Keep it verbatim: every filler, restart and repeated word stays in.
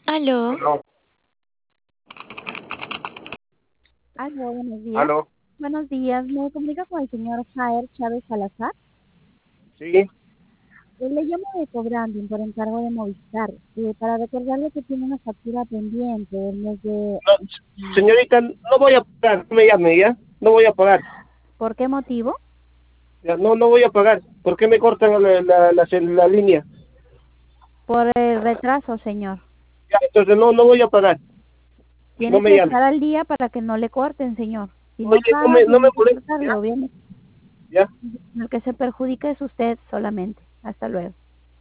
Aló, Aló, Aló, buenos días. aló, Buenos días, me comunico con el señor Jair Chávez Salazar. sí. Yo le llamo de Cobranding por encargo de Movistar, eh, para recordarle que tiene una factura pendiente del mes de... No, señorita, no voy a pagar, no me llame, ¿ya? No voy a pagar, ¿Por qué motivo? ya, no, no voy a pagar. ¿Por qué me cortan la, la, la, la línea? Por el retraso, señor. Ya, entonces no, no voy a pagar, no Tiene me que llame. estar al día para que no le corten, señor. Si no Oye, no paga, me, no me tiene que molestes, cortarle, ¿ya? obviamente. ¿Ya? El que se perjudica es usted solamente. Hasta luego.